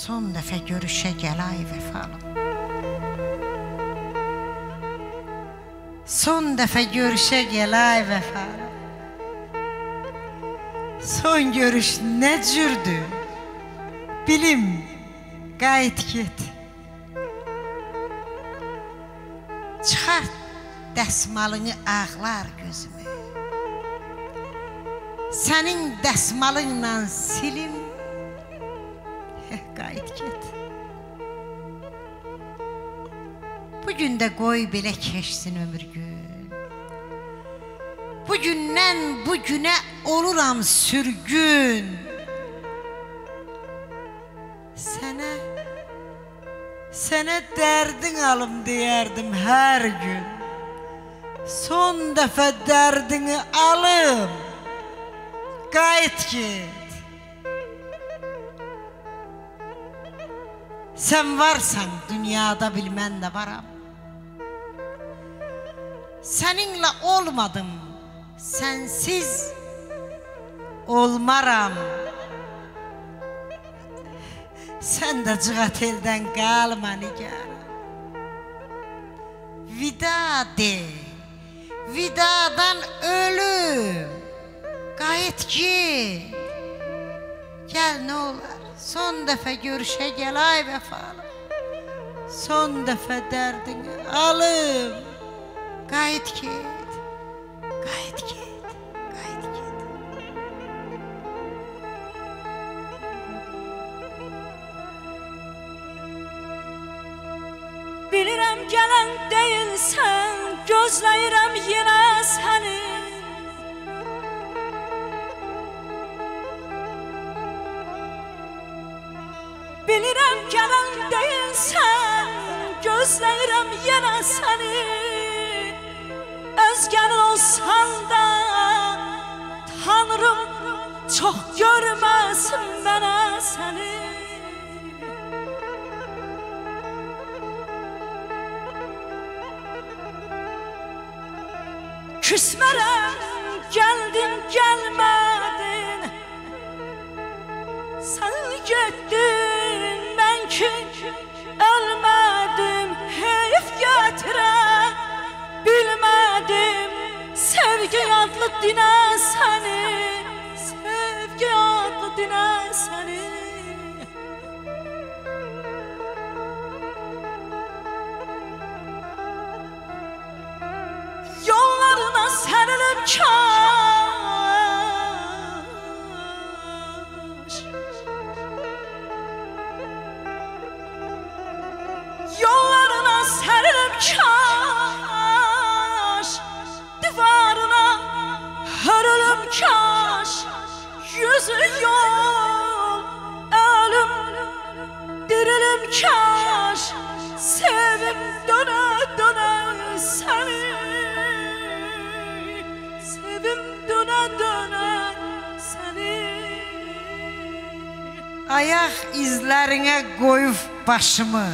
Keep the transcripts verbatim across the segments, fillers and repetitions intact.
son dəfə görüşə gəl ay vəfalım. Son dəfə görüşə gəl ay vəfalım. Son görüş nə cürdür? Bilim, qayıt get. Çıxart dəsmalını ağlar gözümü. Sənin dəsmalınla silim. Qayıt get. Bugün də qoy belə keçsin ömür gün. Bugündən bugünə oluram sürgün. Sənə, sənə dərdin alım deyərdim hər gün. Son dəfə dərdini alım. Qayıt get. Sən varsan dünyada bil mən də varam. Səninlə olmadım, sənsiz olmaram. Sən də cığat eldən qalma nigarım. Vida de, vidadan ölüm. Qayıt get. Gəl nə olar, son dəfə görüşə gəl ay vəfalım. Son dəfə dərdini alım. Qayıt get, qayıt get, qayıt get. Bilirəm gələn deyilsən, gözləyirəm yenə səni. Bilirəm gələn deyilsən, gözləyirəm yenə səni. Özgənin olsan da Tanrım çox görməsin mənə səni. Küsmərəm, gəldin, gəlmədin. Sən getdin, mən ki ölmədim. Heyf gətirə bilmədim. Sevgi adlı dinə səni, sevgi adlı dinə səni. Yollarına sərilib kaş, yollarına sərilib kaş, divarına hörülüb kaş. Yüzü yol, ölüm, dirilim kaş. Sevim dönə dönə səni, sevim dönə dönə səni. Ayaq izlərinə qoyub başımı,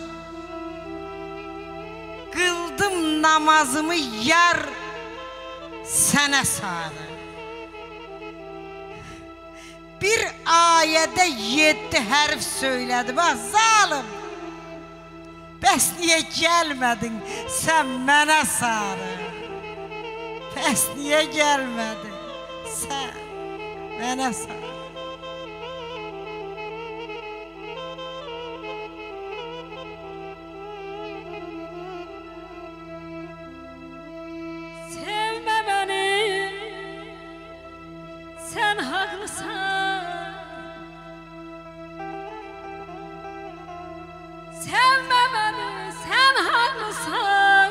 qıldım namazımı yar sənə sarı. Bir ayədə yeddi hərf söylədi, bax zalım. Bəs niyə gəlmədin sən mənə sarı? Bəs niyə gəlmədin sən mənə sarı? Sevmə məni, sən haqlısan. Sevmə məni, sən haqlısan.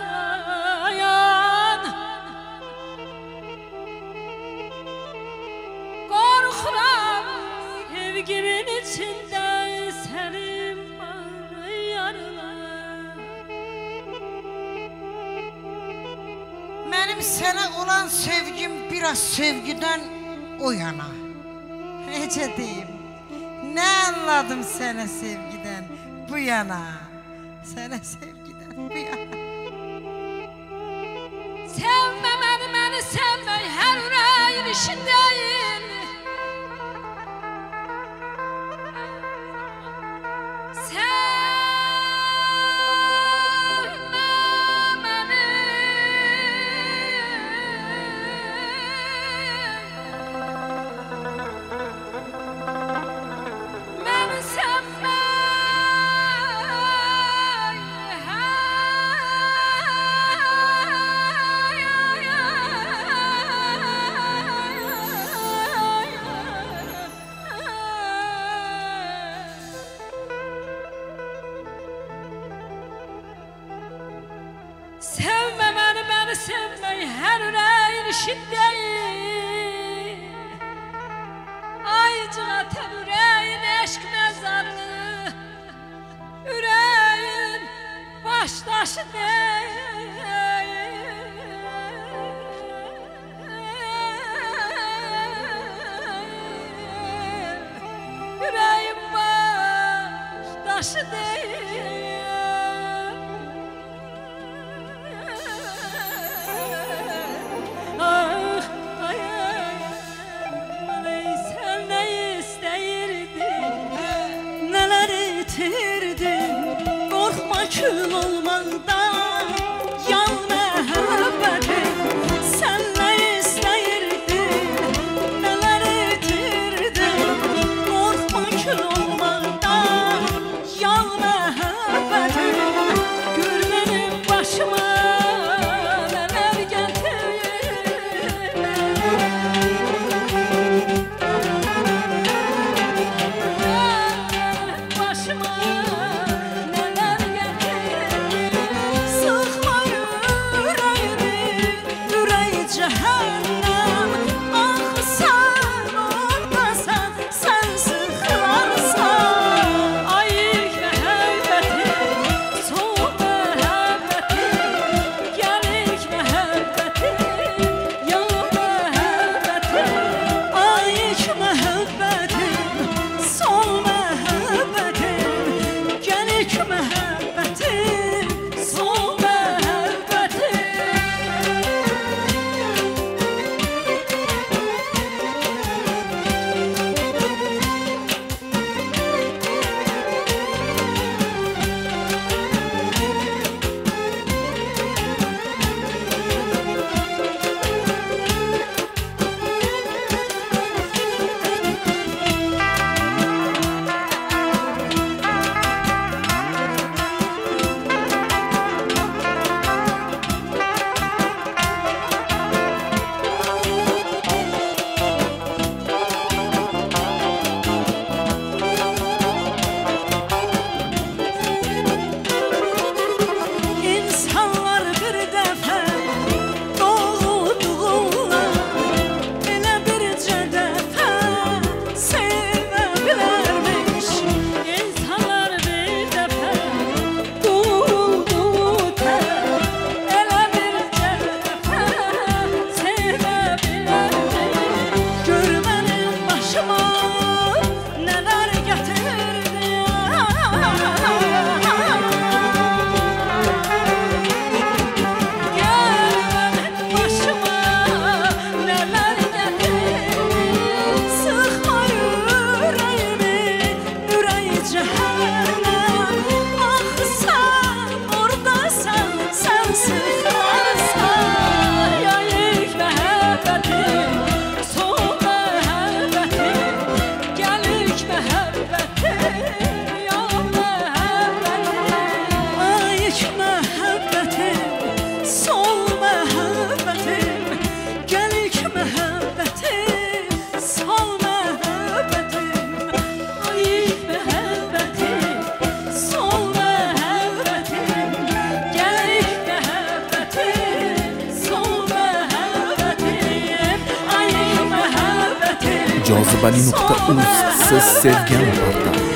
Qorxuram sevgimin içində sənin var yarılar. Mənim sənə olan sevgim biraz sevgidən o yana. Necə deyim, nə anladım sənə sevgidən bu yana. Sənə sevgidən bu yana. Sevmə məni, məni sevmək hər ürəyin işindəyim. Sevme beni, beni sevmeyi her yüreğin şiddeyi. Ay cığatı yüreğin eşk mezarı, yüreğin baş taşı değil. Yüreğim baş taşı değil. Ah, ay, ay, ay, sen ne isteyirdin, neler itirdin, korkma kül olmaktan, yan məhəbbətim. Sen ne isteyirdin, neler itirdin, korkma kül olmaktan, yan məhəbbətim. Gör benim başıma neler getirdin. Başıma neler getirdin. Sıkma yüreğimi, yüreği cehennem. Ah sen oradasan, sen sıklarsan. Ay məhəbbətim, soğuk məhəbbətim, gəlik məhəbbətim, yağ məhəbbətim. Ay məhəbbətim, sol məhəbbətim, gəlik məhəbbətim, sol məhəbbətim. İnsanlar bir dəfə doğuldular, elə bircə dəfə sevə bilərmiş. İnsanlar bir dəfə doğuldular, elə bircə dəfə sevə bilərmiş. Gör mənim başıma nələr gətirdi. Gel başıma neler getirdin. Sıkma yüreğimi, yüreği cehennem. Ah sen oradasan, sen sıklarsan. Yayık məhəbbətim, soğuk məhəbbətim, gəlik məhəbbətim, yağ məhəbbətim. Ayık məhəbbətim, sol məhəbbətim, gəlik məhəbbətim, sol məhəbbətim. Ayık məhəbbətim, sol məhəbbətim, gəlik məhəbbətim, sol məhəbbətim. Ayık məhəbbətim, Cazibeli nokta uz, siz sevgan parda.